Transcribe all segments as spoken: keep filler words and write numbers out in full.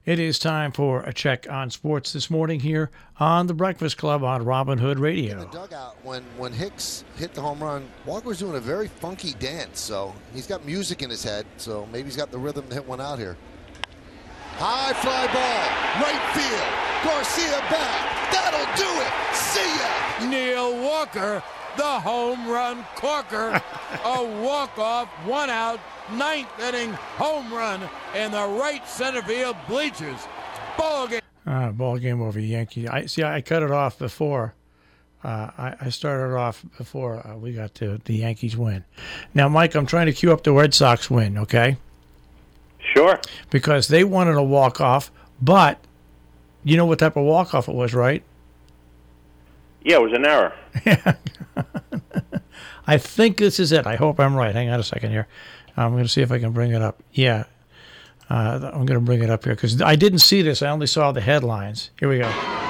It is time for a check on sports this morning here on The Breakfast Club on Robin Hood Radio. In the dugout, when, when Hicks hit the home run, Walker was doing a very funky dance, so he's got music in his head, so maybe he's got the rhythm to hit one out here. High fly ball, right field, Garcia back, that'll do it, see ya! Neil Walker, the home run corker, a walk-off, one out, ninth inning home run in the right center field bleachers. Ball game. Uh, ball game over Yankee. I see. I cut it off before. Uh, I, I started off before uh, we got to the Yankees win. Now, Mike, I'm trying to cue up the Red Sox win. Okay. Sure. Because they wanted a walk off, but you know what type of walk off it was, right? Yeah, it was an error. Yeah. I think this is it. I hope I'm right. Hang on a second here. I'm going to see if I can bring it up. Yeah, uh, I'm going to bring it up here because I didn't see this. I only saw the headlines. Here we go.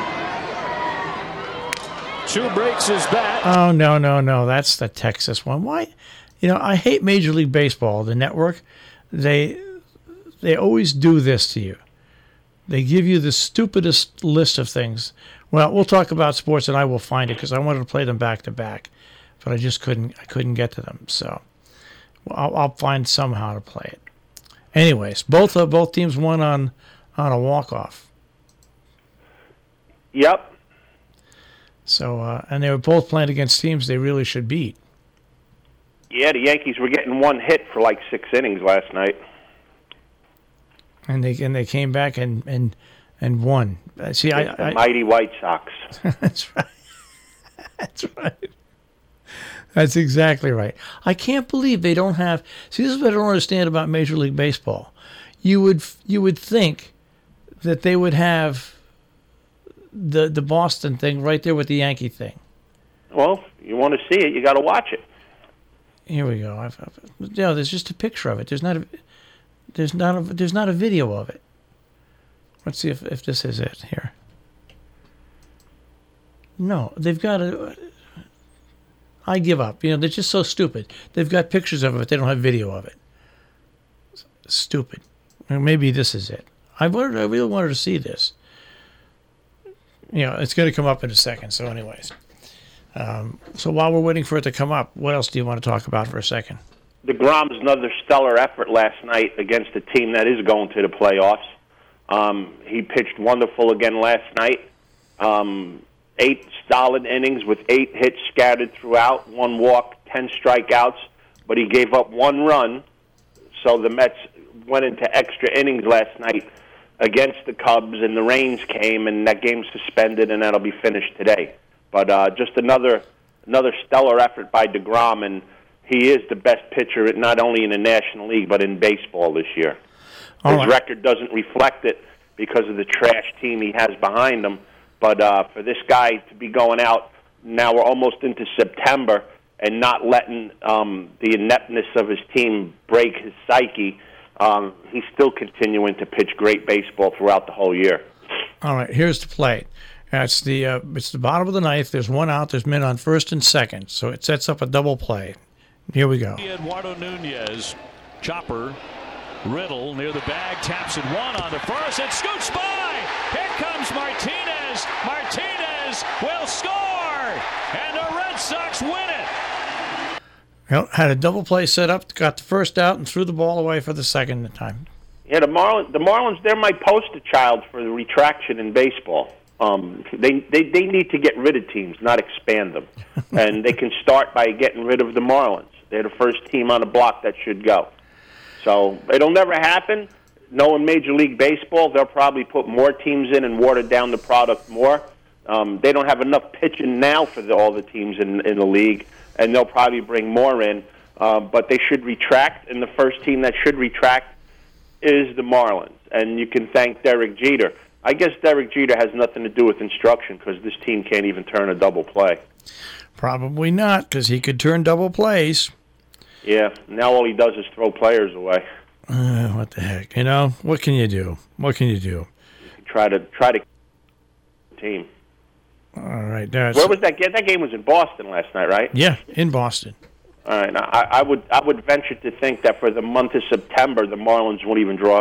Two breaks his bat. Oh, no, no, no. That's the Texas one. Why? You know, I hate Major League Baseball, the network. They they always do this to you. They give you the stupidest list of things. Well, we'll talk about sports, and I will find it because I wanted to play them back to back, but I just couldn't. I couldn't get to them. So I'll, I'll find somehow to play it. Anyways, both uh, both teams won on on a walk off. Yep. So uh, and they were both playing against teams they really should beat. Yeah, the Yankees were getting one hit for like six innings last night. And they and they came back and and, and won. See, the I, I mighty White Sox. That's right. That's right. That's exactly right. I can't believe they don't have. See, this is what I don't understand about Major League Baseball. You would you would think that they would have the the Boston thing right there with the Yankee thing. Well, you want to see it, you got to watch it. Here we go. I've, I've, you know, there's just a picture of it. There's not a there's not a there's not a video of it. Let's see if if this is it here. No, they've got a. I give up. You know, they're just so stupid. They've got pictures of it, but they don't have video of it. Stupid. Or maybe this is it. I wanted, I really wanted to see this. You know, it's going to come up in a second. So, anyways, um, so while we're waiting for it to come up, what else do you want to talk about for a second? DeGrom's another stellar effort last night against a team that is going to the playoffs. Um, he pitched wonderful again last night. Um, Eight solid innings with eight hits scattered throughout, one walk, ten strikeouts, but he gave up one run. So the Mets went into extra innings last night against the Cubs, and the rains came, and that game's suspended, and that'll be finished today. But uh, just another another stellar effort by DeGrom, and he is the best pitcher not only in the National League but in baseball this year. His right. record doesn't reflect it because of the trash team he has behind him. But uh, for this guy to be going out, now we're almost into September, and not letting um, the ineptness of his team break his psyche, um, he's still continuing to pitch great baseball throughout the whole year. All right, here's the play. It's the uh, it's the bottom of the ninth. There's one out. There's men on first and second, so it sets up a double play. Here we go. Eduardo Nunez, chopper, Riddle near the bag, taps it one on the first, and scoots by. Here comes Martinez. Martinez will score, and the Red Sox win it. Well, had a double play set up, got the first out, and threw the ball away for the second time. Yeah, the Marlins, the Marlins, they're my poster child for the retraction in baseball. Um, they, they they need to get rid of teams, not expand them. And they can start by getting rid of the Marlins. They're the first team on the block that should go. So it'll never happen. Knowing Major League Baseball, they'll probably put more teams in and water down the product more. Um, they don't have enough pitching now for the, all the teams in, in the league, and they'll probably bring more in. Uh, but they should retract, and the first team that should retract is the Marlins. And you can thank Derek Jeter. I guess Derek Jeter has nothing to do with instruction because this team can't even turn a double play. Probably not, because he could turn double plays. Yeah, now all he does is throw players away. Uh, what the heck? You know, what can you do? What can you do? You can try to try to team. All right. That's, Where was that game? That game was in Boston last night, right? Yeah, in Boston. All right. Now, I, I would I would venture to think that for the month of September, the Marlins won't even draw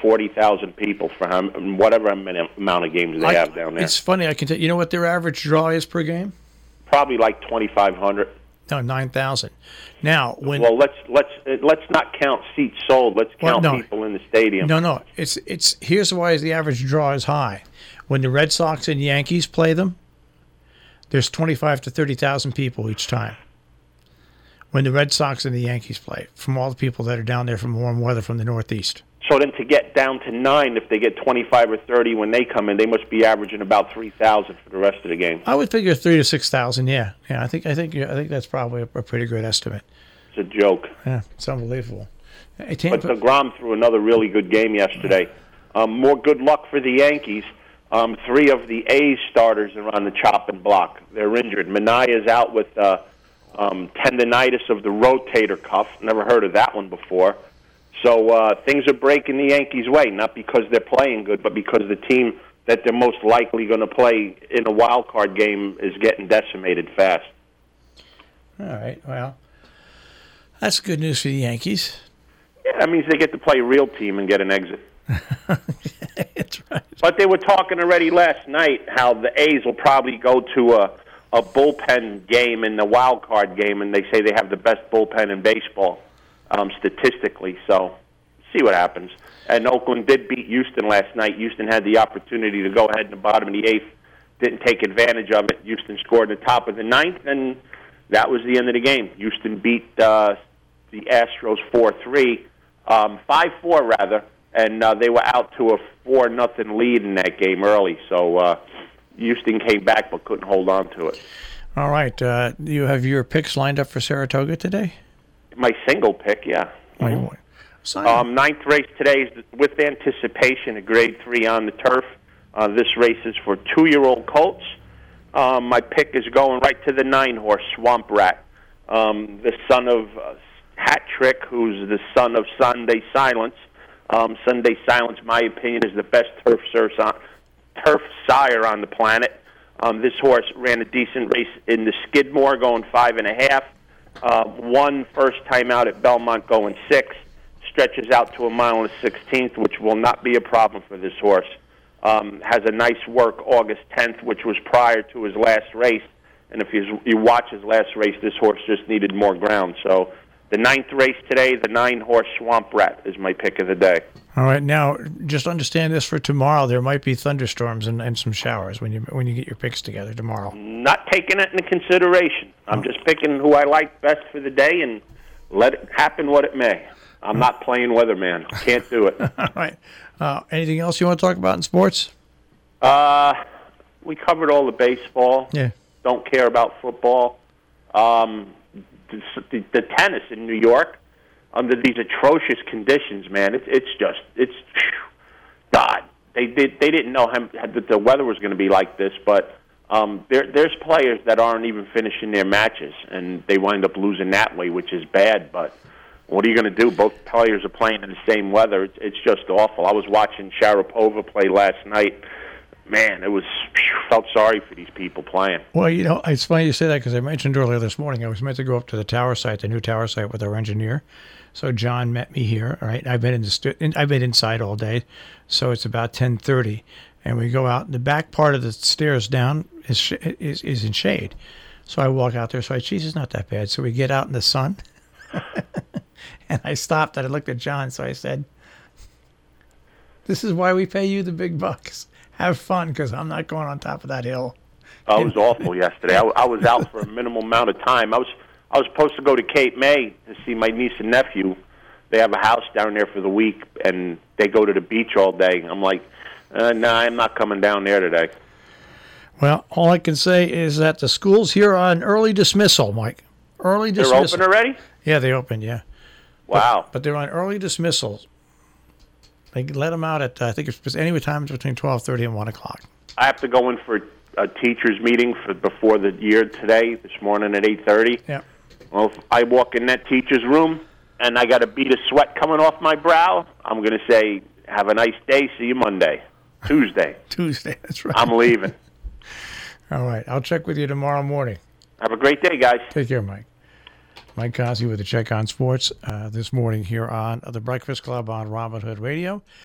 forty thousand people for how, whatever amount of games they I, have down there. It's funny. I can tell you know what their average draw is per game? Probably like twenty-five hundred. No, nine thousand. Now, when well, let's let's let's not count seats sold. Let's count well, no, people in the stadium. No, no. It's it's here's why the average draw is high. When the Red Sox and Yankees play them, there's twenty-five to thirty thousand people each time. When the Red Sox and the Yankees play, from all the people that are down there from warm weather from the Northeast. So then to get down to nine, if they get twenty-five or thirty when they come in, they must be averaging about three thousand for the rest of the game. I would figure three to six thousand. Yeah, yeah. I think I think I think that's probably a, a pretty good estimate. It's a joke. Yeah, it's unbelievable. Hey, but DeGrom threw another really good game yesterday. Um, more good luck for the Yankees. Um, three of the A's starters are on the chopping block. They're injured. Manaea's out with uh, um, tendonitis of the rotator cuff. Never heard of that one before. So uh, things are breaking the Yankees' way, not because they're playing good, but because the team that they're most likely going to play in a wild card game is getting decimated fast. All right, well, that's good news for the Yankees. Yeah, that means they get to play a real team and get an exit. That's right. But they were talking already last night how the A's will probably go to a, a bullpen game in the wild card game, and they say they have the best bullpen in baseball. Um, statistically, so see what happens. And Oakland did beat Houston last night. Houston had the opportunity to go ahead in the bottom of the eighth, didn't take advantage of it. Houston scored in the top of the ninth, and that was the end of the game. Houston beat uh, the Astros four three, um, five four rather, and uh, they were out to a four nothing lead in that game early. So uh, Houston came back but couldn't hold on to it. All right. Uh, you have your picks lined up for Saratoga today? My single pick, yeah. Mm-hmm. Um, ninth race today is with anticipation, a grade three on the turf. Uh, this race is for two-year-old colts. Um, my pick is going right to the nine-horse, Swamp Rat, um, the son of uh, Hat Trick, who's the son of Sunday Silence. Um, Sunday Silence, my opinion, is the best turf, on, turf sire on the planet. Um, this horse ran a decent race in the Skidmore, going five and a half. Uh, one first time out at Belmont going six, stretches out to a mile and a sixteenth, which will not be a problem for this horse. Um, has a nice work August tenth, which was prior to his last race. And if you, you watch his last race, this horse just needed more ground. So the ninth race today, the nine-horse Swamp Rat is my pick of the day. All right, now just understand this for tomorrow. There might be thunderstorms and, and some showers when you when you get your picks together tomorrow. Not taking it into consideration. I'm oh. just picking who I like best for the day and let it happen what it may. I'm not playing weatherman. Can't do it. All right. Uh, anything else you want to talk about in sports? Uh, we covered all the baseball. Yeah. Don't care about football. Um, the, the, the tennis in New York, under these atrocious conditions, man, it's it's just it's God. They did they didn't know how, that the weather was going to be like this, but um, there there's players that aren't even finishing their matches, and they wind up losing that way, which is bad. But what are you going to do? Both players are playing in the same weather. It's, it's just awful. I was watching Sharapova play last night. Man, it was felt sorry for these people playing. Well, you know, it's funny you say that because I mentioned earlier this morning I was meant to go up to the tower site, the new tower site, with our engineer. So John met me here. All right, I've been in the stu- I've been inside all day, so it's about ten thirty, and we go out. The back part of the stairs down is sh- is is in shade, so I walk out there. So I, geez, it's not that bad. So we get out in the sun, and I stopped and I looked at John. So I said, "This is why we pay you the big bucks. Have fun, because I'm not going on top of that hill." Oh, it was awful yesterday. I, I was out for a minimal amount of time. I was I was supposed to go to Cape May to see my niece and nephew. They have a house down there for the week, and they go to the beach all day. I'm like, uh, no, nah, I'm not coming down there today. Well, all I can say is that the school's here on early dismissal, Mike. Early dismissal. They're open already? Yeah, they opened, yeah. Wow. But, but they're on early dismissal. They let them out at, uh, I think it's any time between twelve thirty and one o'clock. I have to go in for a teacher's meeting for before the year today, this morning at eight thirty. Yeah. Well, if I walk in that teacher's room and I got a bead of sweat coming off my brow, I'm going to say, have a nice day, see you Monday. Tuesday. Tuesday, that's right. I'm leaving. All right, I'll check with you tomorrow morning. Have a great day, guys. Take care, Mike. Mike Cosby with the Check on Sports uh, this morning here on The Breakfast Club on Robin Hood Radio.